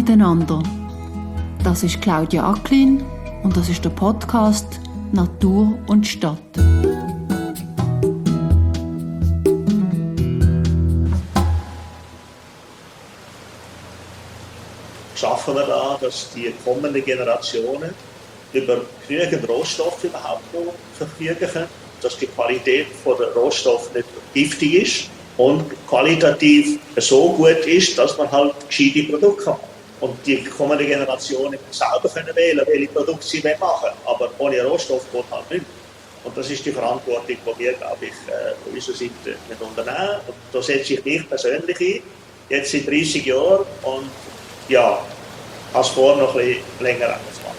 miteinander. Das ist Claudia Acklin und das ist der Podcast Natur und Stadt. Schaffen wir da, dass die kommenden Generationen über genügend Rohstoffe überhaupt noch verfügen können, dass die Qualität der Rohstoffe nicht giftig ist und qualitativ so gut ist, dass man halt gescheite Produkte hat. Und die kommenden Generationen selber können wählen, welche Produkte sie machen wollen. Aber ohne Rohstoff geht halt nicht. Und das ist die Verantwortung, die wir, glaube ich, von unserer Seite unternehmen. Und da setze ich mich persönlich ein, jetzt seit 30 Jahren. Und ja, als vor noch ein bisschen länger angefangen.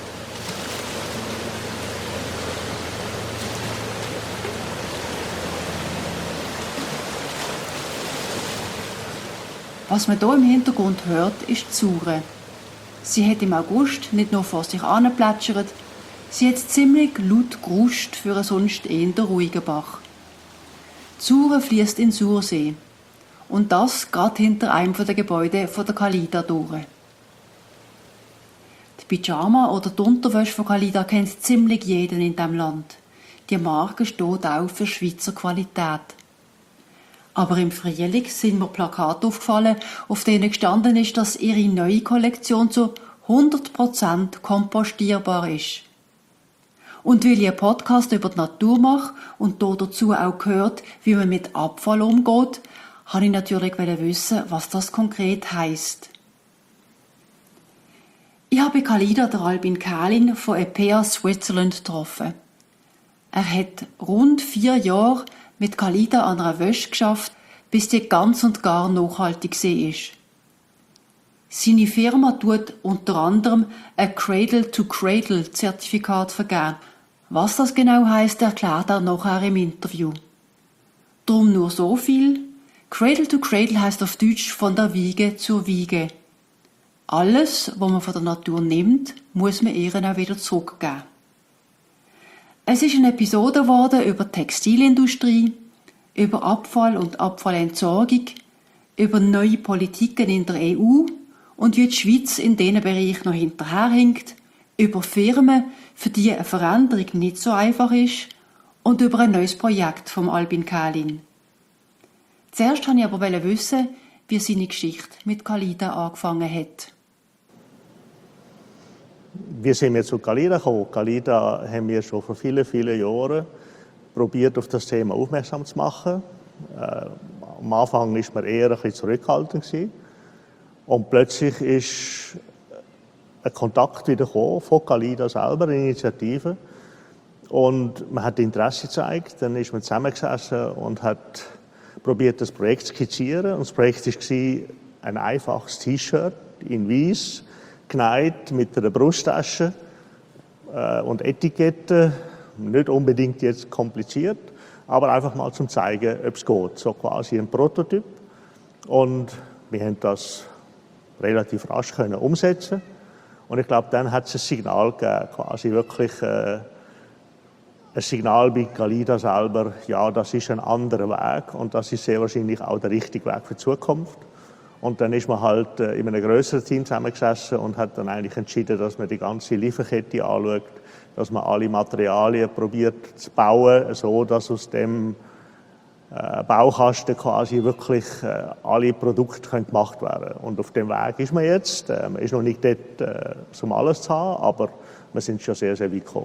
Was man hier im Hintergrund hört, ist die Sure. Sie hat im August nicht nur vor sich angeplätschert, sie hat ziemlich laut geruscht für einen sonst eher ruhigen Bach. Die Sure fließt in den Sursee. Und das gerade hinter einem der Gebäude von der Calida durch. Die Pyjama oder die Unterwäsche von Calida kennt ziemlich jeden in diesem Land. Die Marke steht auch für Schweizer Qualität. Aber im Frühling sind mir Plakate aufgefallen, auf denen gestanden ist, dass ihre neue Kollektion zu 100% kompostierbar ist. Und weil ich einen Podcast über die Natur mache und dazu auch gehört, wie man mit Abfall umgeht, wollte ich natürlich wissen, was das konkret heisst. Ich habe Calida den Albin Kählin von EPEA Switzerland getroffen. Er hat rund 4 Jahre mit Calida an einer Wäsche geschafft, bis die ganz und gar nachhaltig war. Seine Firma tut unter anderem ein Cradle-to-Cradle-Zertifikat vergeben. Was das genau heisst, erklärt er nachher im Interview. Drum nur so viel. Cradle-to-Cradle heisst auf Deutsch von der Wiege zur Wiege. Alles, was man von der Natur nimmt, muss man ihr auch wieder zurückgeben. Es ist eine Episode geworden über die Textilindustrie, über Abfall und Abfallentsorgung, über neue Politiken in der EU und wie die Schweiz in diesen Bereichen noch hinterherhinkt, über Firmen, für die eine Veränderung nicht so einfach ist und über ein neues Projekt vom Albin Kählin. Zuerst wollte ich aber wissen, wie seine Geschichte mit Calida angefangen hat. Wie sind wir zu Calida gekommen? Calida haben wir schon vor vielen, vielen Jahren probiert, auf das Thema aufmerksam zu machen. Am Anfang war man eher ein bisschen zurückhaltend gewesen. Und plötzlich ist ein Kontakt wieder gekommen von Calida selber, eine Initiative. Und man hat Interesse gezeigt. Dann ist man zusammengesessen und hat probiert, das Projekt zu skizzieren. Und das Projekt war ein einfaches T-Shirt in weiß, genäht mit einer Brusttasche und Etiketten. Nicht unbedingt jetzt kompliziert, aber einfach mal zum zeigen, ob es geht. So quasi ein Prototyp. Und wir haben das relativ rasch können umsetzen. Und ich glaube, dann hat es ein Signal gegeben, quasi wirklich ein Signal bei Calida selber, ja, das ist ein anderer Weg und das ist sehr wahrscheinlich auch der richtige Weg für die Zukunft. Und dann ist man halt in einem grösseren Team zusammengesessen und hat dann eigentlich entschieden, dass man die ganze Lieferkette anschaut, dass man alle Materialien probiert zu bauen, so dass aus dem Baukasten quasi wirklich alle Produkte gemacht werden können. Und auf dem Weg ist man jetzt. Man ist noch nicht dort, um alles zu haben, aber wir sind schon sehr, sehr weit gekommen.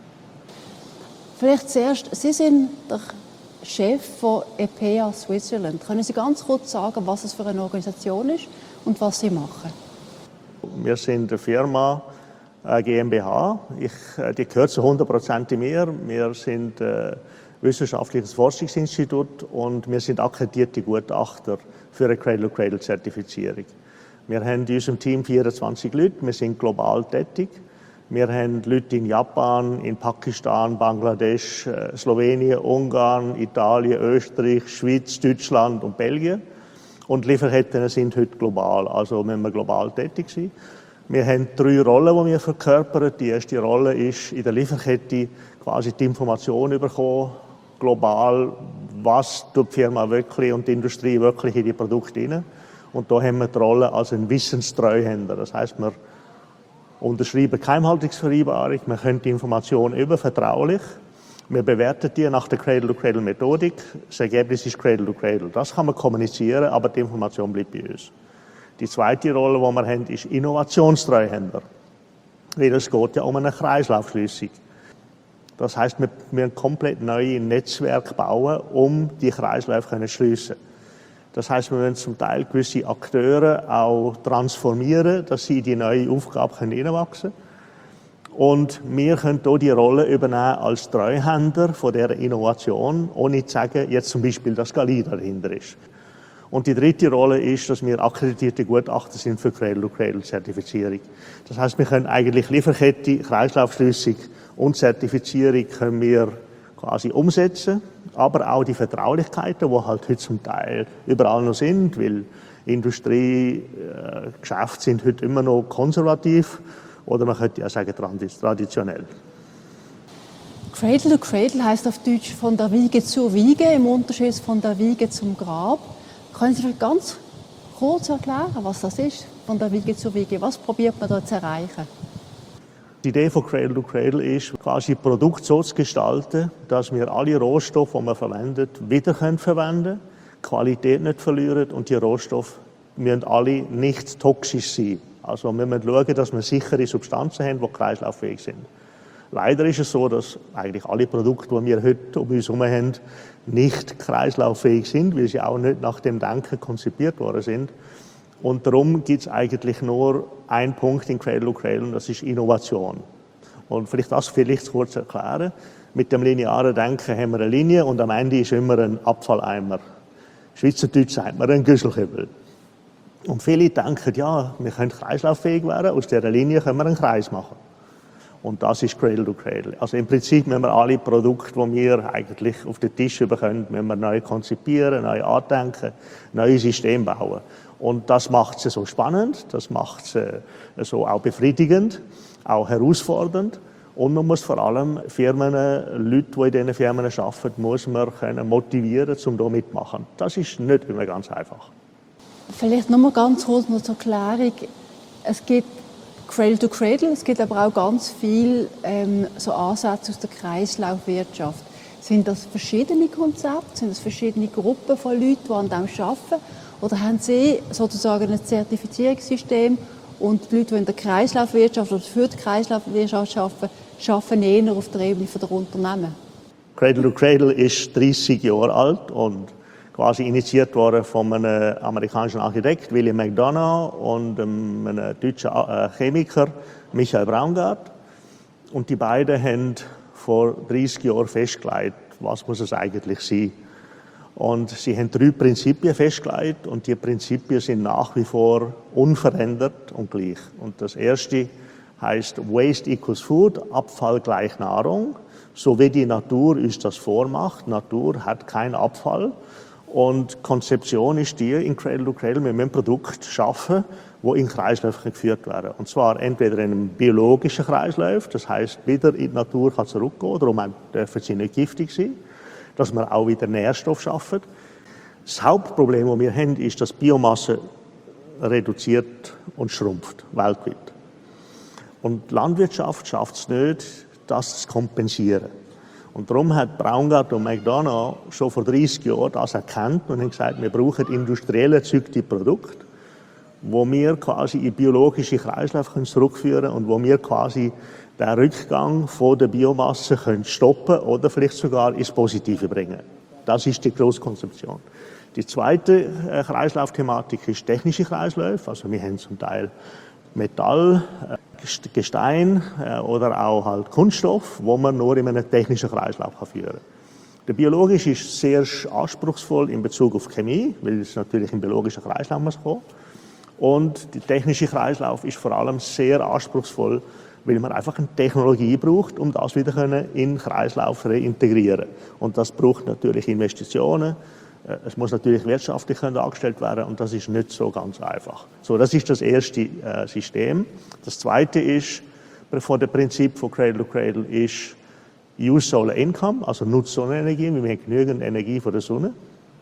Vielleicht zuerst, Sie sind der Chef von EPEA Switzerland. Können Sie ganz kurz sagen, was es für eine Organisation ist und was Sie machen? Wir sind eine Firma, GmbH. Die gehört zu 100% mir. Wir sind ein wissenschaftliches Forschungsinstitut und wir sind akkreditierte Gutachter für eine Cradle-to-Cradle-Zertifizierung. Wir haben in unserem Team 24 Leute. Wir sind global tätig. Wir haben Leute in Japan, in Pakistan, Bangladesch, Slowenien, Ungarn, Italien, Österreich, Schweiz, Deutschland und Belgien. Und Lieferketten sind heute global, also müssen wir global tätig sein. Wir haben 3 Rollen, die wir verkörpern. Die erste Rolle ist, in der Lieferkette quasi die Information bekommen, global, was tut die Firma wirklich und die Industrie wirklich in die Produkte hinein. Und da haben wir die Rolle als ein Wissenstreuhänder. Das heißt, wir unterschreiben Geheimhaltungsvereinbarung, wir können die Information vertraulich. Wir bewerten die nach der Cradle-to-Cradle-Methodik. Das Ergebnis ist Cradle-to-Cradle. Das kann man kommunizieren, aber die Information bleibt bei uns. Die zweite Rolle, die wir haben, ist Innovationstreuhänder. Weil es geht ja um eine Kreislaufschliessung. Das heisst, wir müssen komplett neue Netzwerke bauen, um die Kreisläufe zu schliessen. Das heisst, wir müssen zum Teil gewisse Akteure auch transformieren, dass sie in die neue Aufgabe hineinwachsen können. Und wir können hier die Rolle übernehmen als Treuhänder von dieser Innovation, ohne zu sagen, jetzt zum Beispiel, dass Galida dahinter ist. Und die dritte Rolle ist, dass wir akkreditierte Gutachter sind für Cradle-to-Cradle-Zertifizierung. Das heisst, wir können eigentlich Lieferkette, Kreislaufschliessung und Zertifizierung können wir quasi umsetzen, aber auch die Vertraulichkeiten, die halt heute zum Teil überall noch sind, weil Industrie, Geschäfte sind heute immer noch konservativ. Oder man könnte ja sagen, traditionell. Cradle to Cradle heisst auf Deutsch von der Wiege zur Wiege, im Unterschied von der Wiege zum Grab. Können Sie vielleicht ganz kurz erklären, was das ist, von der Wiege zur Wiege? Was probiert man da zu erreichen? Die Idee von Cradle to Cradle ist, quasi Produkt so zu gestalten, dass wir alle Rohstoffe, die man verwendet, wieder verwenden können, Qualität nicht verlieren und die Rohstoffe müssen alle nicht toxisch sein. Also wir müssen schauen, dass wir sichere Substanzen haben, die kreislauffähig sind. Leider ist es so, dass eigentlich alle Produkte, die wir heute um uns herum haben, nicht kreislauffähig sind, weil sie auch nicht nach dem Denken konzipiert worden sind. Und darum gibt es eigentlich nur einen Punkt in Cradle to Cradle, und das ist Innovation. Und vielleicht das kurz erklären. Mit dem linearen Denken haben wir eine Linie und am Ende ist immer ein Abfalleimer. Schweizerdeutsch sagt man ein Güsselkübel. Und viele denken, ja, wir können kreislauffähig werden, aus dieser Linie können wir einen Kreis machen. Und das ist Cradle to Cradle. Also im Prinzip müssen wir alle Produkte, die wir eigentlich auf den Tisch bekommen, müssen wir neu konzipieren, neu andenken, neue Systeme bauen. Und das macht es so spannend, das macht es so auch befriedigend, auch herausfordernd. Und man muss vor allem Firmen, Leute, die in diesen Firmen arbeiten, muss man motivieren, um hier mitzumachen. Das ist nicht immer ganz einfach. Vielleicht noch mal ganz kurz noch zur Klärung. Es gibt Cradle to Cradle, es gibt aber auch ganz viele so Ansätze aus der Kreislaufwirtschaft. Sind das verschiedene Konzepte? Sind das verschiedene Gruppen von Leuten, die an dem arbeiten? Oder haben Sie sozusagen ein Zertifizierungssystem und die Leute, die in der Kreislaufwirtschaft oder für die Kreislaufwirtschaft arbeiten eher auf der Ebene der Unternehmen? Cradle to Cradle ist 30 Jahre alt und quasi initiiert worden von einem amerikanischen Architekt, William McDonough, und einem deutschen Chemiker, Michael Braungart. Und die beiden haben vor 30 Jahren festgelegt, was muss es eigentlich sein. Und sie haben 3 Prinzipien festgelegt und die Prinzipien sind nach wie vor unverändert und gleich. Und das erste heißt Waste equals Food, Abfall gleich Nahrung, so wie die Natur uns das vormacht. Natur hat keinen Abfall. Und die Konzeption ist die, in Cradle to Cradle, wir müssen Produkte schaffen, die in Kreisläufe geführt werden. Und zwar entweder in einem biologischen Kreislauf, das heisst, wieder in die Natur kann zurückgehen, darum dürfen sie nicht giftig sein, dass wir auch wieder Nährstoff schaffen. Das Hauptproblem, das wir haben, ist, dass Biomasse reduziert und schrumpft, weltweit. Und die Landwirtschaft schafft es nicht, das zu kompensieren. Und darum hat Braungart und McDonough schon vor 30 Jahren das erkannt und haben gesagt, wir brauchen industriell erzeugte Produkte, wo wir quasi in biologische Kreisläufe zurückführen können und wo wir quasi den Rückgang von der Biomasse können stoppen oder vielleicht sogar ins Positive bringen. Das ist die grosse Konzeption. Die zweite Kreislaufthematik ist technische Kreisläufe. Also wir haben zum Teil Metall, Gestein oder auch halt Kunststoff, wo man nur in einem technischen Kreislauf führen kann. Der biologische ist sehr anspruchsvoll in Bezug auf Chemie, weil es natürlich im biologischen Kreislauf muss kommen. Und der technische Kreislauf ist vor allem sehr anspruchsvoll, weil man einfach eine Technologie braucht, um das wieder in den Kreislauf zu reintegrieren. Und das braucht natürlich Investitionen. Es muss natürlich wirtschaftlich dargestellt werden und das ist nicht so ganz einfach. So, das ist das erste System. Das zweite ist, von dem Prinzip von Cradle to Cradle, ist Use Solar Income, also nutze Sonnenenergie. Wir haben genügend Energie von der Sonne.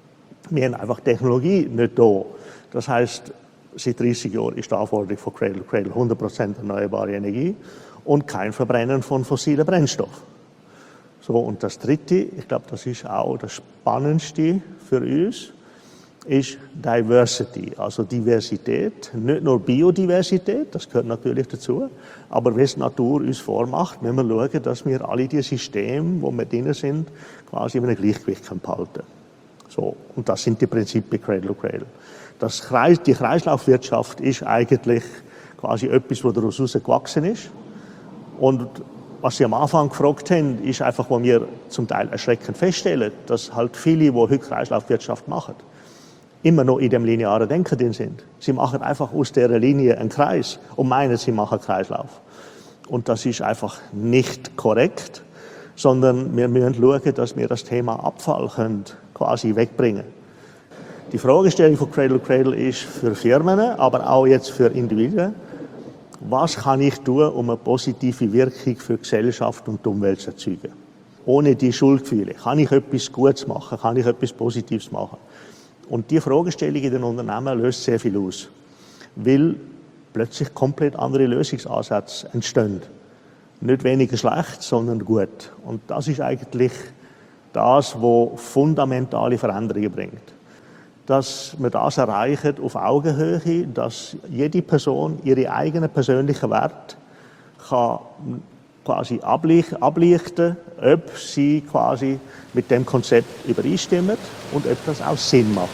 Wir haben einfach Technologie nicht da. Das heisst, seit 30 Jahren ist die Anforderung von Cradle to Cradle 100% erneuerbare Energie und kein Verbrennen von fossilen Brennstoffen. So, und das Dritte, ich glaube, das ist auch das Spannendste für uns, ist Diversity, also Diversität. Nicht nur Biodiversität, das gehört natürlich dazu, aber wenn die Natur uns vormacht, müssen wir schauen, dass wir alle die Systeme, wo wir drin sind, quasi in einem Gleichgewicht behalten können. So, und das sind die Prinzipien Cradle to Cradle. Die Kreislaufwirtschaft ist eigentlich quasi etwas, was daraus gewachsen ist. Und was Sie am Anfang gefragt haben, ist einfach, wo wir zum Teil erschreckend feststellen, dass halt viele, die heute Kreislaufwirtschaft machen, immer noch in dem linearen Denken drin sind. Sie machen einfach aus dieser Linie einen Kreis und meinen, sie machen Kreislauf. Und das ist einfach nicht korrekt, sondern wir müssen schauen, dass wir das Thema Abfall quasi wegbringen können. Die Fragestellung von Cradle to Cradle ist für Firmen, aber auch jetzt für Individuen, was kann ich tun, um eine positive Wirkung für die Gesellschaft und die Umwelt zu erzeugen? Ohne die Schuldgefühle. Kann ich etwas Gutes machen? Kann ich etwas Positives machen? Und die Fragestellung in den Unternehmen löst sehr viel aus, weil plötzlich komplett andere Lösungsansätze entstehen. Nicht weniger schlecht, sondern gut. Und das ist eigentlich das, was fundamentale Veränderungen bringt. Dass wir das erreichen auf Augenhöhe, dass jede Person ihre eigenen persönlichen Werte kann quasi ablichten, ob sie quasi mit dem Konzept übereinstimmen und ob das auch Sinn macht.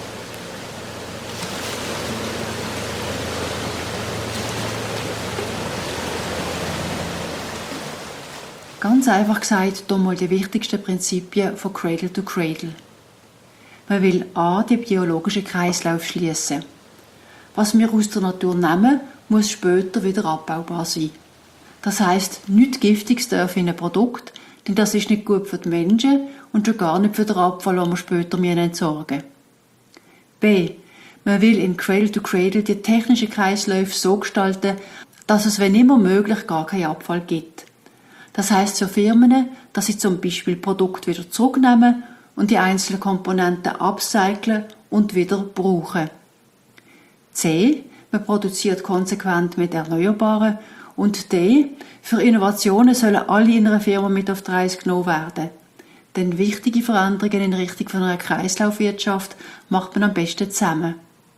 Ganz einfach gesagt, hier mal die wichtigsten Prinzipien von Cradle to Cradle. Man will a. den biologischen Kreislauf schließen. Was wir aus der Natur nehmen, muss später wieder abbaubar sein. Das heisst, nichts Giftiges darf in ein Produkt, denn das ist nicht gut für die Menschen und schon gar nicht für den Abfall, den wir später entsorgen müssen. b. Man will in Cradle to Cradle die technischen Kreisläufe so gestalten, dass es, wenn immer möglich, gar keinen Abfall gibt. Das heisst für Firmen, dass sie zum Beispiel Produkte wieder zurücknehmen und die einzelnen Komponenten upcyclen und wieder brauchen. C. Man produziert konsequent mit Erneuerbaren. Und D. Für Innovationen sollen alle in einer Firma mit auf die Reise genommen werden. Denn wichtige Veränderungen in Richtung von einer Kreislaufwirtschaft macht man am besten zusammen.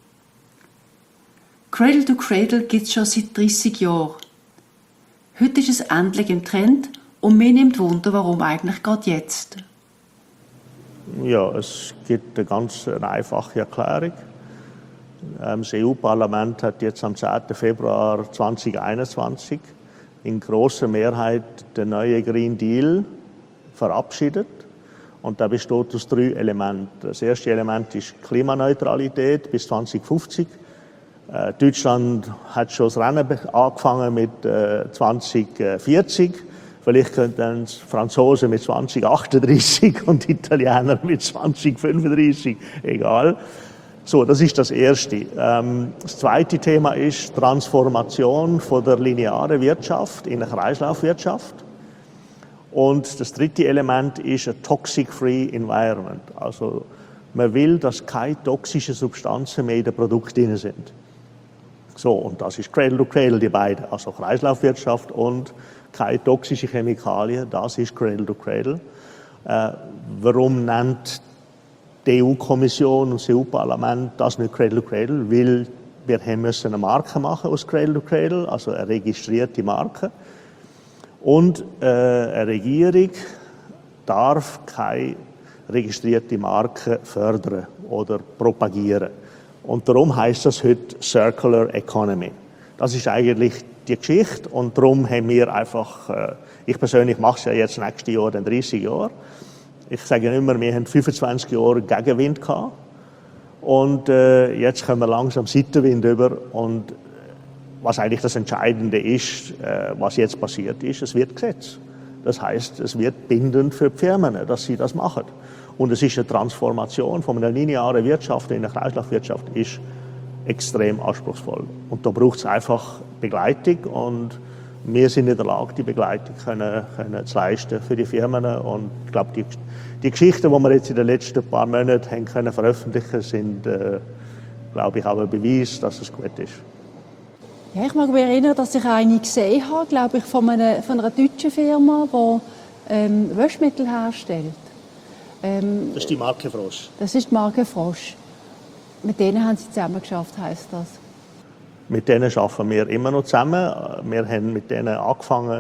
Cradle to Cradle gibt es schon seit 30 Jahren. Heute ist es endlich im Trend und mir nimmt Wunder, warum eigentlich gerade jetzt. Ja, es gibt eine ganz einfache Erklärung. Das EU-Parlament hat jetzt am 10. Februar 2021 in großer Mehrheit den neuen Green Deal verabschiedet. Und der besteht aus 3 Elementen. Das erste Element ist Klimaneutralität bis 2050. Deutschland hat schon das Rennen angefangen mit 2040. Vielleicht können dann die Franzosen mit 2038 und die Italiener mit 2035. Egal. So, das ist das Erste. Das zweite Thema ist Transformation von der linearen Wirtschaft in eine Kreislaufwirtschaft. Und das dritte Element ist ein toxic-free environment. Also man will, dass keine toxischen Substanzen mehr in den Produkten drin sind. So, und das ist Cradle to Cradle, die beiden. Also Kreislaufwirtschaft und keine toxischen Chemikalien, das ist Cradle to Cradle. Warum nennt die EU-Kommission und das EU-Parlament das nicht Cradle to Cradle? Weil wir müssen eine Marke machen aus Cradle to Cradle, also eine registrierte Marke. Und eine Regierung darf keine registrierte Marke fördern oder propagieren. Und darum heißt das heute Circular Economy. Das ist eigentlich die Geschichte und darum haben wir einfach, ich persönlich mache es ja jetzt nächstes Jahr, dann 30 Jahre. Ich sage immer, wir haben 25 Jahre Gegenwind gehabt und jetzt kommen wir langsam Seitenwind über und was eigentlich das Entscheidende ist, was jetzt passiert ist, es wird Gesetz. Das heißt, es wird bindend für die Firmen, dass sie das machen. Und es ist eine Transformation von einer linearen Wirtschaft in eine Kreislaufwirtschaft, ist extrem anspruchsvoll. Und da braucht es einfach Begleitung und wir sind in der Lage, die Begleitung können zu leisten für die Firmen. Und ich glaube, die Geschichten, die wir jetzt in den letzten paar Monaten haben können veröffentlichen, sind, glaube ich, auch ein Beweis, dass es gut ist. Ja, ich mag mich erinnern, dass ich eine gesehen habe, glaube ich, von einer deutschen Firma, die Waschmittel herstellt. Das ist die Marke Frosch. Das ist die Marke Frosch. Mit denen haben Sie zusammen geschafft, heisst das? Mit denen arbeiten wir immer noch zusammen. Wir haben mit denen angefangen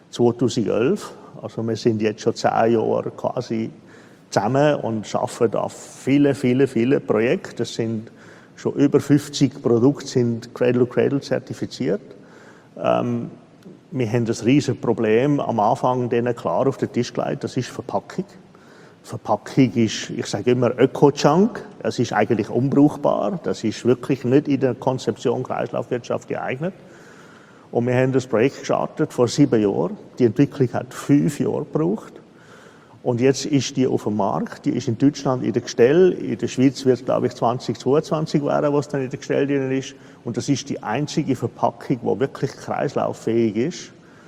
2011. Also wir sind jetzt schon 10 Jahre quasi zusammen und arbeiten an viele Projekte. Es sind schon über 50 Produkte sind Cradle-to-Cradle zertifiziert. Wir haben ein riesiges Problem am Anfang denen klar auf den Tisch gelegt, das ist Verpackung. Verpackung ist, ich sage immer, Öko-Junk. Es ist eigentlich unbrauchbar. Das ist wirklich nicht in der Konzeption Kreislaufwirtschaft geeignet. Und wir haben das Projekt gestartet vor 7 Jahren. Die Entwicklung hat 5 Jahre gebraucht. Und jetzt ist die auf dem Markt. Die ist in Deutschland in der Gestell. In der Schweiz wird es, glaube ich, 2022 werden, was dann in der Gestell drin ist. Und das ist die einzige Verpackung, die wirklich kreislauffähig ist.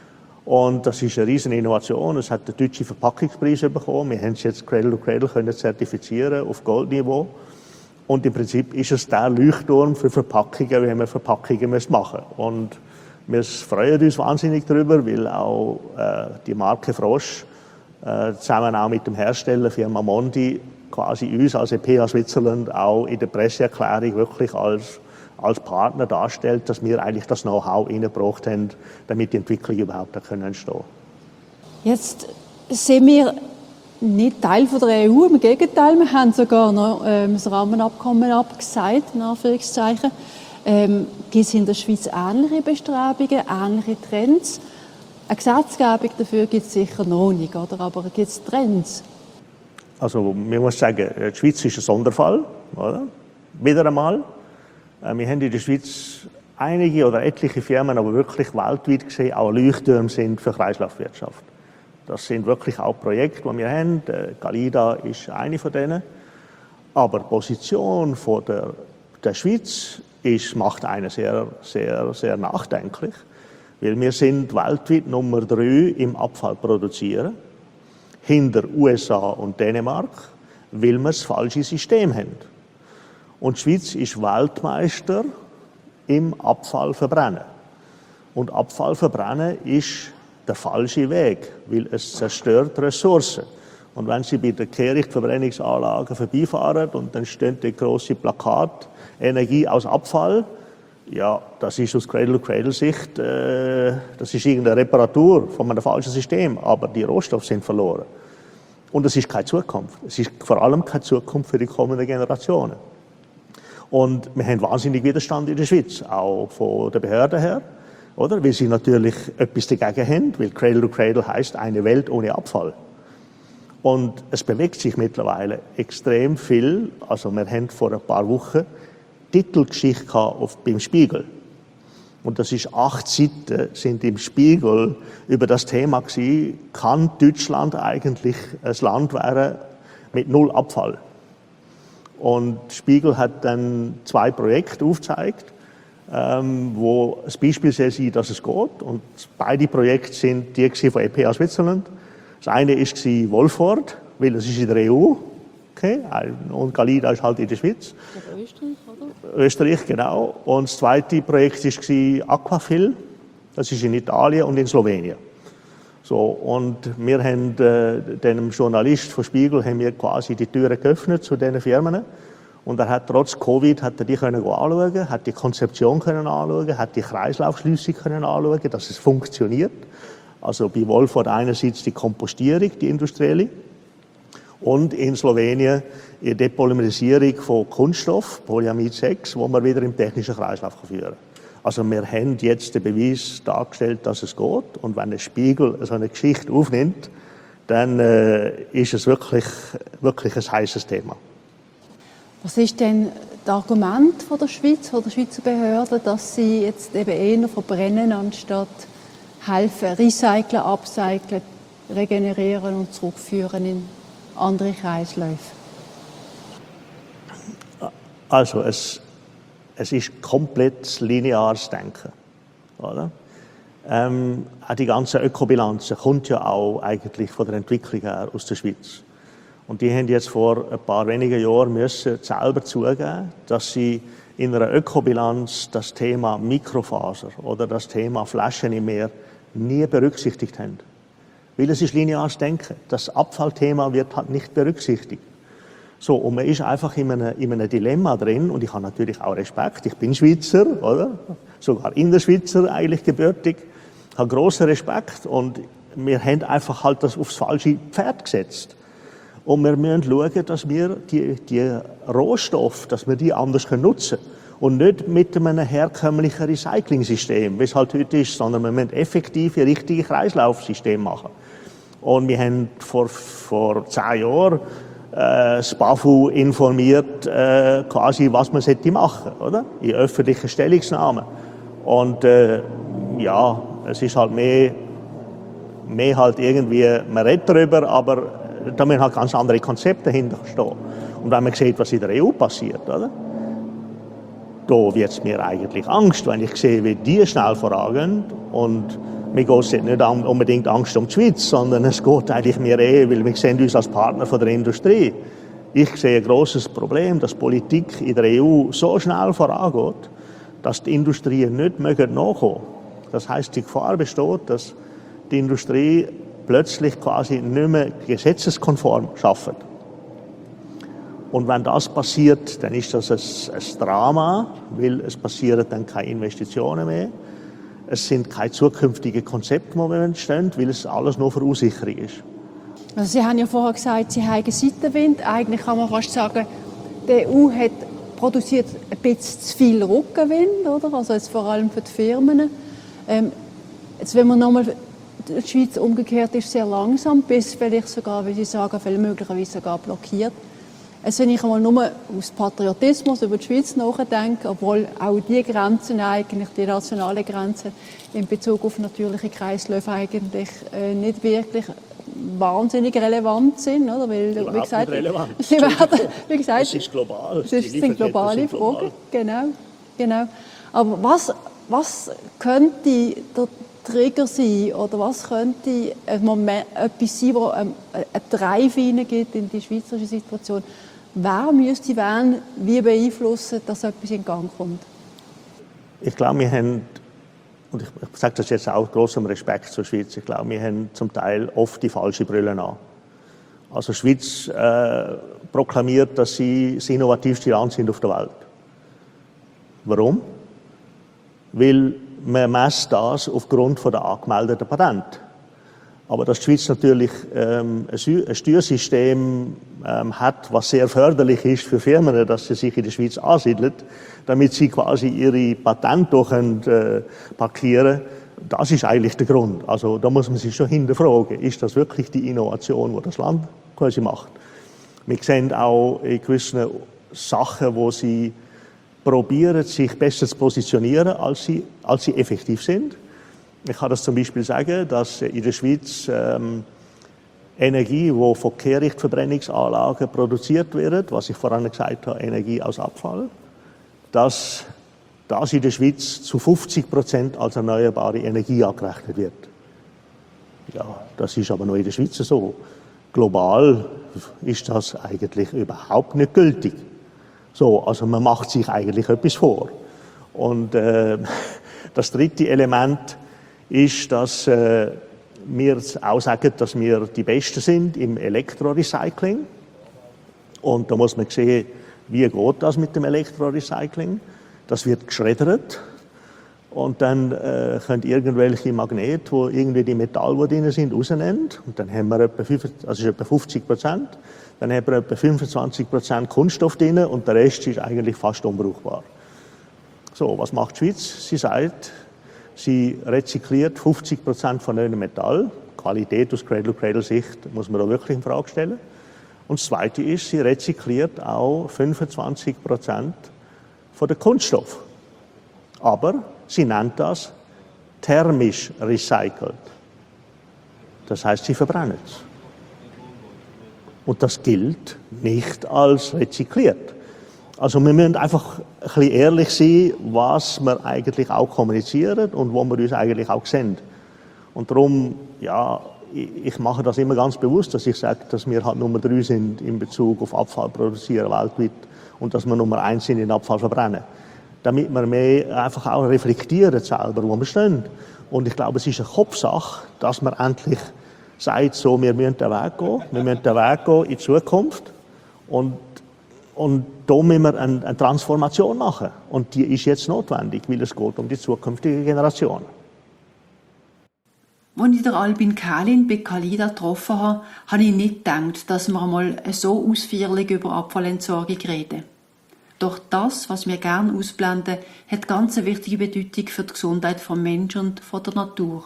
Und das ist eine riesen Innovation. Es hat den deutschen Verpackungspreis bekommen. Wir haben es jetzt Cradle-to-Cradle können zertifizieren auf Goldniveau. Und im Prinzip ist es der Leuchtturm für Verpackungen, wie wir Verpackungen machen müssen. Und wir freuen uns wahnsinnig darüber, weil auch die Marke Frosch zusammen auch mit dem Hersteller Firma Mondi quasi uns als EPH Switzerland auch in der Presseerklärung wirklich als Partner darstellt, dass wir eigentlich das Know-how reingebracht haben, damit die Entwicklung überhaupt entstehen kann. Jetzt sind wir nicht Teil von der EU, im Gegenteil, wir haben sogar noch das Rahmenabkommen abgesagt, in Anführungszeichen. Gibt es in der Schweiz ähnliche Bestrebungen, ähnliche Trends? Eine Gesetzgebung dafür gibt es sicher noch nicht, oder? Aber gibt es Trends? Also man muss sagen, die Schweiz ist ein Sonderfall, oder? Wieder einmal. Wir haben in der Schweiz einige oder etliche Firmen, aber wirklich weltweit gesehen auch Leuchttürme sind für Kreislaufwirtschaft. Das sind wirklich auch Projekte, die wir haben. Galida ist eine von denen. Aber die Position von der Schweiz macht einen sehr, sehr, sehr nachdenklich. Weil wir sind weltweit Nummer 3 im Abfall produzieren. Hinter USA und Dänemark, weil wir das falsche System haben. Und die Schweiz ist Weltmeister im Abfallverbrennen. Und Abfallverbrennen ist der falsche Weg, weil es zerstört Ressourcen. Und wenn Sie bei der Kehrichtverbrennungsanlage vorbeifahren und dann stehen die grosse Plakat Energie aus Abfall, ja, das ist aus Cradle-to-Cradle-Sicht, das ist irgendeine Reparatur von einem falschen System, aber die Rohstoffe sind verloren. Und es ist keine Zukunft. Es ist vor allem keine Zukunft für die kommenden Generationen. Und wir haben wahnsinnig Widerstand in der Schweiz, auch von den Behörden her, oder? Weil sie natürlich etwas dagegen haben, weil Cradle-to-Cradle heisst eine Welt ohne Abfall. Und es bewegt sich mittlerweile extrem viel. Also wir haben vor ein paar Wochen Titelgeschichte beim Spiegel. Und das ist 8 Seiten sind im Spiegel über das Thema gewesen, kann Deutschland eigentlich ein Land werden mit 0 Abfall? Und Spiegel hat dann 2 Projekte aufgezeigt, wo das Beispiel soll sein, dass es geht. Und beide Projekte sind die von EPH Switzerland. Das eine war Wolford, weil es ist in der EU. Okay, und Galida ist halt in der Schweiz. Österreich, oder? Österreich, genau. Und das zweite Projekt war Aquafil. Das ist in Italien und in Slowenien. So, und wir haben dem Journalist von Spiegel haben wir quasi die Türen geöffnet zu diesen Firmen. Und er hat trotz Covid die können anschauen, hat die Konzeption können anschauen, hat die Kreislaufschliessung können anschauen, dass es funktioniert. Also bei Wolford einerseits die Kompostierung, die industrielle, und in Slowenien die Depolymerisierung von Kunststoff, Polyamid 6, wo man wieder im technischen Kreislauf führen kann. Also wir haben jetzt den Beweis dargestellt, dass es geht. Und wenn der Spiegel so eine Geschichte aufnimmt, dann ist es wirklich ein heißes Thema. Was ist denn das Argument von der Schweiz, von der Schweizer Behörden, dass sie jetzt eben eher verbrennen, anstatt helfen, recyceln, upcyclen, regenerieren und zurückführen in andere Kreisläufe? Also es ist komplett lineares Denken. Oder? Auch die ganze Ökobilanz kommt ja auch eigentlich von der Entwicklung her aus der Schweiz. Und die haben jetzt vor ein paar wenigen Jahren müssen selber zugeben, dass sie in einer Ökobilanz das Thema Mikrofaser oder das Thema Flaschen im Meer nie berücksichtigt haben. Weil es ist lineares Denken. Das Abfallthema wird halt nicht berücksichtigt. So, und man ist einfach in einem Dilemma drin, und ich habe natürlich auch Respekt. Ich bin Schweizer, oder? Sogar Innerschweizer eigentlich gebürtig. Ich habe grossen Respekt, und wir haben einfach halt das aufs falsche Pferd gesetzt. Und wir müssen schauen, dass wir die Rohstoffe, dass wir die anders nutzen können. Und nicht mit einem herkömmlichen Recycling-System, wie es halt heute ist, sondern wir müssen effektive, richtige Kreislaufsysteme machen. Und wir haben vor 10 Jahren das BAFU informiert, quasi, was man machen sollte, oder? In öffentlichen Stellungnahmen. Und ja, es ist halt mehr halt irgendwie, man redet darüber, aber da müssen halt ganz andere Konzepte dahinter stehen. Und wenn man sieht, was in der EU passiert, oder? Da wird es mir eigentlich Angst, wenn ich sehe, wie die schnell vorangehen. Und mir geht es nicht unbedingt Angst um die Schweiz, sondern es geht eigentlich mehr weil wir sehen uns als Partner von der Industrie. Ich sehe ein grosses Problem, dass Politik in der EU so schnell vorangeht, dass die Industrie nicht nachkommen mögen. Das heisst, die Gefahr besteht, dass die Industrie plötzlich quasi nicht mehr gesetzeskonform arbeitet. Und wenn das passiert, dann ist das ein Drama, weil es passieren dann keine Investitionen mehr. Es sind keine zukünftigen Konzepte, die wir entstehen, weil es alles nur Verunsicherung ist. Also Sie haben ja vorher gesagt, Sie haben Seitenwind. Eigentlich kann man fast sagen, die EU produziert ein bisschen zu viel Rückenwind, oder? Also jetzt vor allem für die Firmen. Jetzt, wenn man nochmal die Schweiz umgekehrt ist, sehr langsam, bis vielleicht sogar, wie Sie sagen, möglicherweise sogar blockiert. Also wenn ich einmal nur aus Patriotismus über die Schweiz nachdenke, obwohl auch die Grenzen eigentlich, die nationalen Grenzen in Bezug auf natürliche Kreisläufe eigentlich nicht wirklich wahnsinnig relevant sind, oder? Weil, wie gesagt, sie werden, wie gesagt, es ist global. Es sind globale Fragen, genau. Aber was könnte der Trigger sein, oder was könnte etwas sein, wo ein Drive hineingeht in die schweizerische Situation? Wer müsste wen wie beeinflussen, dass etwas in Gang kommt? Ich glaube, wir haben, und ich sage das jetzt auch mit grossem Respekt zur Schweiz, ich glaube, wir haben zum Teil oft die falsche Brille an. Also die Schweiz proklamiert, dass sie das innovativste Land sind auf der Welt. Warum? Weil man messt das aufgrund der angemeldeten Patente. Aber dass die Schweiz natürlich ein Steuersystem hat, was sehr förderlich ist für Firmen, dass sie sich in der Schweiz ansiedeln, damit sie quasi ihre Patente parkieren können, das ist eigentlich der Grund. Also da muss man sich schon hinterfragen, ist das wirklich die Innovation, die das Land quasi macht? Wir sehen auch in gewissen Sachen, wo sie probieren, sich besser zu positionieren, als sie effektiv sind. Ich kann das zum Beispiel sagen, dass in der Schweiz Energie, die von Kehrichtverbrennungsanlagen produziert wird, was ich vorhin gesagt habe, Energie aus Abfall, dass das in der Schweiz zu 50% als erneuerbare Energie angerechnet wird. Ja, das ist aber nur in der Schweiz so. Global ist das eigentlich überhaupt nicht gültig. So, also man macht sich eigentlich etwas vor. Und das dritte Element ist, dass wir auch sagen, dass wir die Besten sind im Elektrorecycling. Und da muss man sehen, wie geht das mit dem Elektrorecycling. Das wird geschreddert und dann können irgendwelche Magnete, wo irgendwie die Metalle, die drin sind, rausnehmen. Und dann haben wir etwa 50%. Dann haben wir etwa 25% Kunststoff drin und der Rest ist eigentlich fast unbrauchbar. So, was macht die Schweiz? Sie sagt, sie rezykliert 50% von einem Metall. Qualität aus Cradle-to-Cradle-Sicht muss man da wirklich in Frage stellen. Und das Zweite ist, sie rezykliert auch 25% von der Kunststoff. Aber sie nennt das thermisch recycelt. Das heißt, sie verbrennen es. Und das gilt nicht als rezykliert. Also wir müssen einfach ein bisschen ehrlich sein, was wir eigentlich auch kommunizieren und wo wir uns eigentlich auch sehen. Und darum, ja, ich mache das immer ganz bewusst, dass ich sage, dass wir halt Nummer 3 sind in Bezug auf Abfall produzieren weltweit und dass wir Nummer 1 sind in Abfall verbrennen. Damit wir mehr einfach auch reflektieren selber, wo wir stehen. Und ich glaube, es ist eine Kopfsache, dass man endlich sagt, so, wir müssen den Weg gehen. Wir müssen den Weg gehen in die Zukunft. Und da müssen wir eine Transformation machen. Und die ist jetzt notwendig, weil es geht um die zukünftige Generation. Als ich den Albin Kählin bei Calida getroffen habe, habe ich nicht gedacht, dass wir einmal so ausführlich über Abfallentsorgung reden. Doch das, was wir gerne ausblenden, hat ganz eine wichtige Bedeutung für die Gesundheit des Menschen und von der Natur.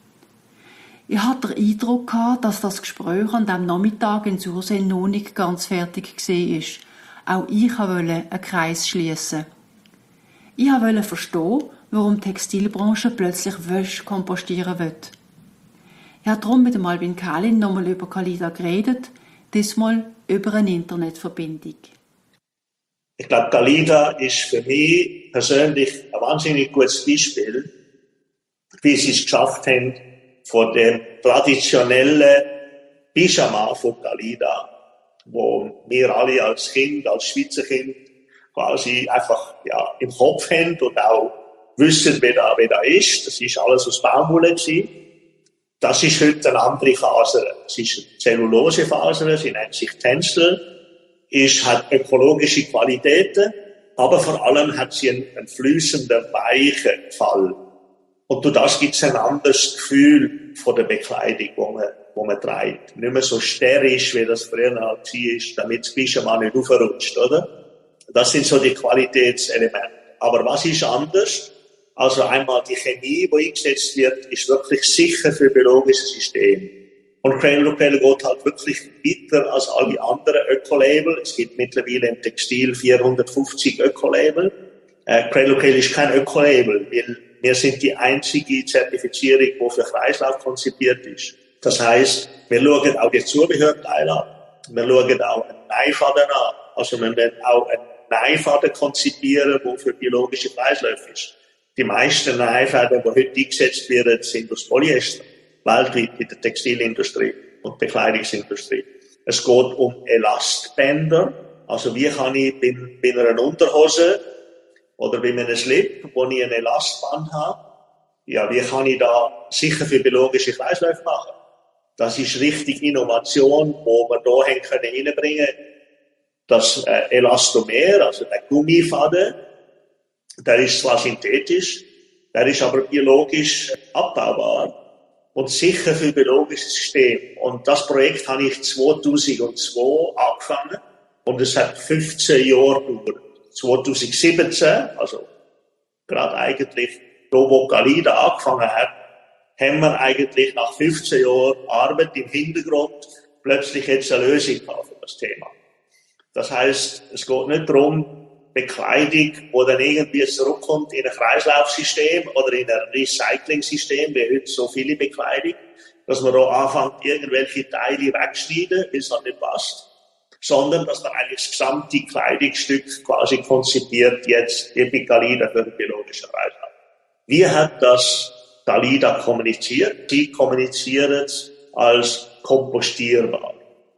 Ich hatte den Eindruck gehabt, dass das Gespräch an diesem Nachmittag in Sursee noch nicht ganz fertig war. Auch ich wollte einen Kreis schliessen. Ich wollte verstehen, warum die Textilbranche plötzlich Wäsche kompostieren will. Ich habe darum mit dem Albin Kählin nochmal über Calida geredet, diesmal über eine Internetverbindung. Ich glaube, Calida ist für mich persönlich ein wahnsinnig gutes Beispiel, wie sie es geschafft haben, von dem traditionellen Pyjama von Calida, wo wir alle als Kind, als Schweizer Kind quasi einfach im Kopf haben und auch wissen, wie da ist. Das ist alles aus Baumwolle gewesen. Das ist heute eine andere Faser. Es ist eine Zellulosefaser, sie nennt sich Tencel, hat ökologische Qualitäten, aber vor allem hat sie einen fließenden, weichen Fall. Und durch das gibt es ein anderes Gefühl von der Bekleidung, wo man trägt. Nicht mehr so sterisch, wie das früher war, damit das Pyjama nicht aufrutscht, oder? Das sind so die Qualitätselemente. Aber was ist anders? Also einmal die Chemie, die eingesetzt wird, ist wirklich sicher für biologische Systeme. Und Cradle to Cradle geht halt wirklich weiter als alle anderen Ökolabel. Es gibt mittlerweile im Textil 450 Ökolabel. Cradle to Cradle ist kein Ökolabel, weil wir sind die einzige Zertifizierung, die für Kreislauf konzipiert ist. Das heisst, wir schauen auch die Zubehörteile an. Wir schauen auch einen Neifaden an. Also wir müssen auch einen Neifaden konzipieren, der für biologische Kreisläufe ist. Die meisten Neifäden, die heute eingesetzt werden, sind aus Polyester. Weltweit in der Textilindustrie und Bekleidungsindustrie. Es geht um Elastbänder. Also wie kann ich bei einer Unterhose oder bei einem Slip, wo ich ein Elastband habe, wie kann ich da sicher für biologische Kreisläufe machen? Das ist richtig Innovation, wo wir da reinbringen können. Das Elastomer, also der Gummifaden, der ist zwar synthetisch, der ist aber biologisch abbaubar und sicher für biologisches System. Und das Projekt habe ich 2002 angefangen und es hat 15 Jahre gedauert. 2017, also gerade eigentlich da, wo Calida angefangen hat, haben wir eigentlich nach 15 Jahren Arbeit im Hintergrund plötzlich jetzt eine Lösung für das Thema. Das heisst, es geht nicht darum, Bekleidung, die dann irgendwie zurückkommt in ein Kreislaufsystem oder in ein Recycling-System, wie heute so viele Bekleidung, dass man da anfängt, irgendwelche Teile wegschneiden, weil es halt nicht passt, sondern dass man eigentlich das gesamte Kleidungsstück quasi konzipiert, jetzt bei Calida für den biologischen Kreislauf. Wie hat das Calida kommuniziert? Sie kommunizieren es als kompostierbar.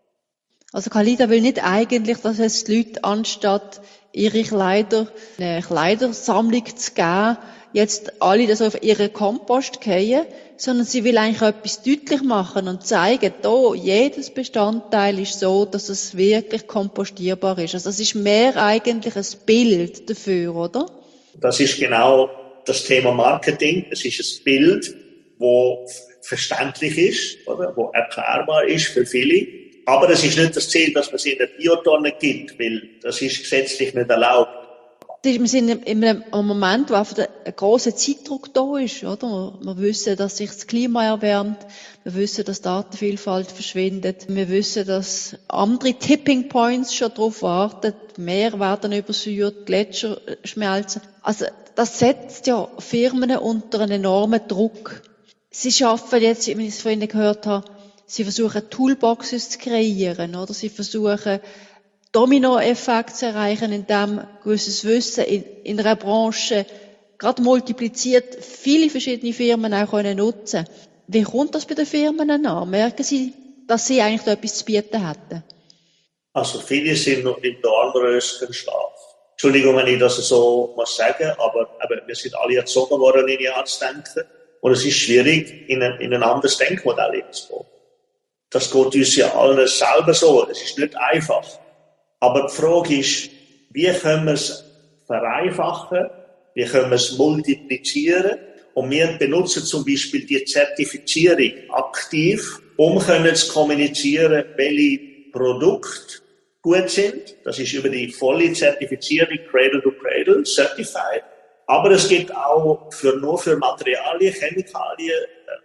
Also Calida will nicht eigentlich, dass es die Leute anstatt ihre Kleider, eine Kleidersammlung zu geben, jetzt alle das auf ihren Kompost gehen, sondern sie will eigentlich etwas deutlich machen und zeigen, da, jedes Bestandteil ist so, dass es wirklich kompostierbar ist. Also das ist mehr eigentlich ein Bild dafür, oder? Das ist genau das Thema Marketing. Es ist ein Bild, das verständlich ist, oder, das erklärbar ist für viele. Aber es ist nicht das Ziel, dass man es in der Biotonne gibt, weil das ist gesetzlich nicht erlaubt. Wir sind in einem Moment, wo einfach ein grosser Zeitdruck da ist, oder? Wir wissen, dass sich das Klima erwärmt. Wir wissen, dass die Artenvielfalt verschwindet. Wir wissen, dass andere Tipping Points schon darauf warten. Die Meere werden übersäuert, Gletscher schmelzen. Also, das setzt ja Firmen unter einen enormen Druck. Sie schaffen jetzt, wie ich es vorhin gehört habe, sie versuchen Toolboxes zu kreieren, oder? Sie versuchen Dominoeffekt zu erreichen, indem gewisses Wissen in einer Branche gerade multipliziert viele verschiedene Firmen auch nutzen können. Wie kommt das bei den Firmen an? Merken Sie, dass sie eigentlich da etwas zu bieten hätten? Also viele sind noch im Dornröschenschlaf. Entschuldigung, wenn ich das so muss sagen, aber wir sind alle erzogen worden, in Jahr zu denken. Und es ist schwierig, in ein anderes Denkmodell zu kommen. Das geht uns ja allen selber so. Es ist nicht einfach. Aber die Frage ist, wie können wir es vereinfachen? Wie können wir es multiplizieren? Und wir benutzen zum Beispiel die Zertifizierung aktiv, um zu kommunizieren, welche Produkte gut sind. Das ist über die volle Zertifizierung Cradle to Cradle, Certified. Aber es gibt auch nur für Materialien, Chemikalien,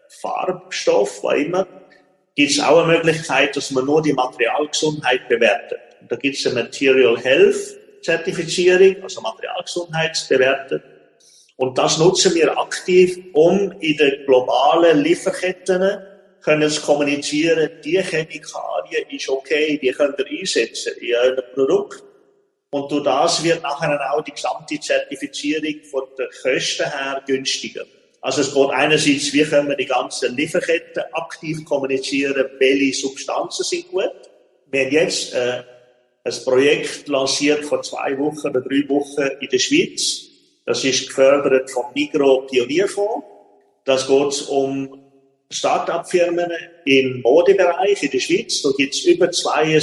Farbstoff, was immer, gibt es auch eine Möglichkeit, dass man nur die Materialgesundheit bewertet. Und da gibt es eine Material Health Zertifizierung, also Materialgesundheitsbewertet. Und das nutzen wir aktiv, um in den globalen Lieferketten zu kommunizieren, die Chemikalien ist okay, die könnt ihr einsetzen in eurem Produkt. Und durch das wird nachher auch die gesamte Zertifizierung von den Kosten her günstiger. Also es geht einerseits, wie können wir die ganzen Lieferketten aktiv kommunizieren, welche Substanzen sind gut. Wir haben jetzt ein Projekt lanciert vor 2 Wochen oder 3 Wochen in der Schweiz. Das ist gefördert vom Migros Pionierfonds. Das geht um Start-up-Firmen im Modebereich in der Schweiz. Da gibt es über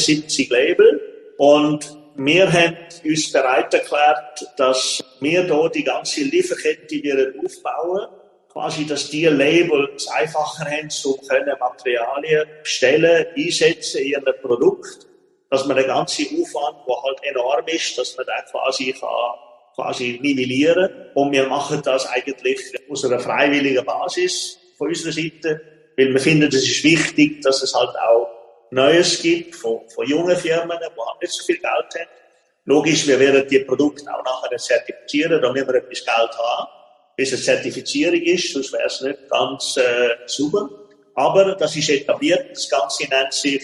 72 Label. Und wir haben uns bereit erklärt, dass wir hier die ganze Lieferkette aufbauen, quasi, dass die Label es einfacher haben, können Materialien bestellen, einsetzen in ihrem Produkt, dass man den ganzen Aufwand, der halt enorm ist, dass man den quasi nivellieren. Und wir machen das eigentlich aus einer freiwilligen Basis von unserer Seite, weil wir finden, es ist wichtig, dass es halt auch Neues gibt von jungen Firmen, die halt nicht so viel Geld haben. Logisch, wir werden die Produkte auch nachher zertifizieren, da müssen wir etwas Geld haben, bis eine Zertifizierung ist, sonst wäre es nicht ganz sauber. Aber das ist etabliert, das Ganze nennt sich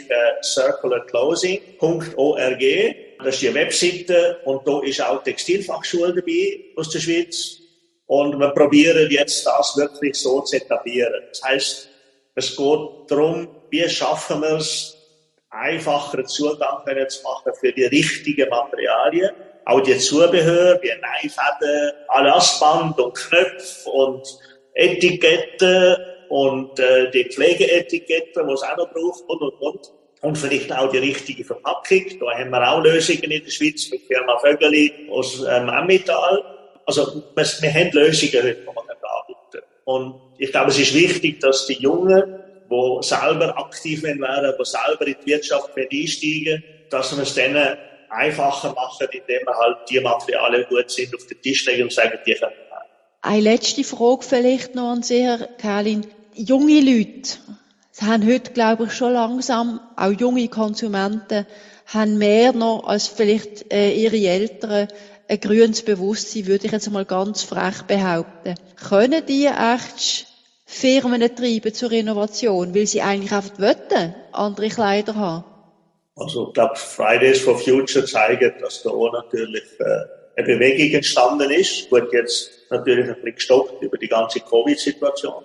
circularclothing.org. Das ist die Webseite und da ist auch die Textilfachschule dabei aus der Schweiz. Und wir probieren jetzt das wirklich so zu etablieren. Das heisst, es geht darum, wie schaffen wir es, einfacheren Zugang zu machen für die richtigen Materialien. Auch die Zubehör, wie Neifäden, Anlassband und Knöpfe und Etiketten und die Pflegeetiketten, die es auch noch braucht und. Und vielleicht auch die richtige Verpackung. Da haben wir auch Lösungen in der Schweiz mit der Firma Vögeli aus Emmental. Also wir haben Lösungen heute, die man anbieten kann. Und ich glaube, es ist wichtig, dass die Jungen, die selber aktiv werden, die selber in die Wirtschaft einsteigen, dass wir es denen einfacher machen, indem wir halt die Materialien gut sind, auf den Tisch legen und sagen, die können wir haben. Eine letzte Frage vielleicht noch an Sie, Herr Kählin. Junge Leute haben heute, glaube ich, schon langsam, auch junge Konsumenten, haben mehr noch als vielleicht ihre Eltern ein grünes Bewusstsein, würde ich jetzt mal ganz frech behaupten. Können die echt Firmen treiben zur Innovation, weil sie eigentlich einfach wollen, andere Kleider haben? Also ich glaube, Fridays for Future zeigen, dass da auch natürlich eine Bewegung entstanden ist. Gut, jetzt natürlich ein bisschen gestoppt über die ganze Covid-Situation.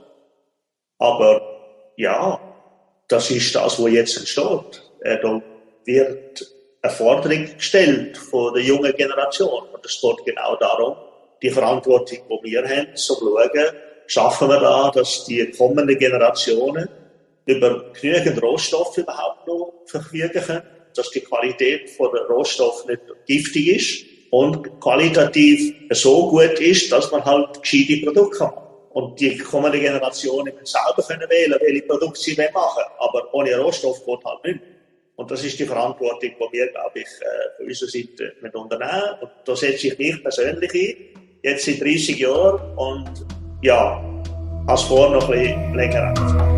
Aber ja, das ist das, was jetzt entsteht. Da wird eine Forderung gestellt von der jungen Generation. Und es geht genau darum, die Verantwortung, die wir haben, zu schauen, schaffen wir da, dass die kommenden Generationen über genügend Rohstoffe überhaupt noch verfügen können, dass die Qualität von der Rohstoff nicht giftig ist und qualitativ so gut ist, dass man halt gescheite Produkte hat. Und die kommenden Generationen müssen selber wählen, welche Produkte sie machen. Aber ohne Rohstoff geht halt nicht. Und das ist die Verantwortung, die wir, glaube ich, von unserer Seite mit unternehmen. Und da setze ich mich persönlich ein, jetzt seit 30 Jahren und ja, als vorher noch ein bisschen länger angefangen.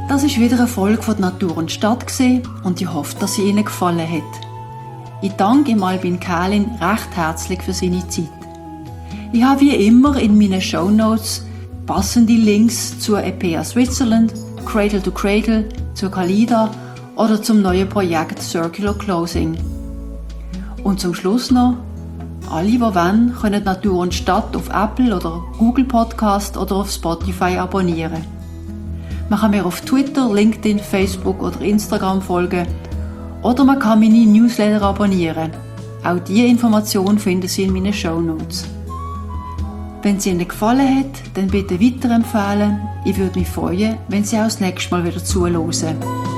Das ist wieder eine Folge von Natur und Stadt und ich hoffe, dass sie Ihnen gefallen hat. Ich danke ihm Albin Kählin recht herzlich für seine Zeit. Ich habe wie immer in meinen Shownotes passende Links zur EPEA Switzerland, Cradle to Cradle, zur Kalida oder zum neuen Projekt Circular Clothing. Und zum Schluss noch, alle, die wollen, können Natur und Stadt auf Apple oder Google Podcast oder auf Spotify abonnieren. Man kann mir auf Twitter, LinkedIn, Facebook oder Instagram folgen oder man kann meine Newsletter abonnieren. Auch diese Information finden Sie in meinen Shownotes. Wenn es Ihnen gefallen hat, dann bitte weiterempfehlen. Ich würde mich freuen, wenn Sie auch das nächste Mal wieder zuhören.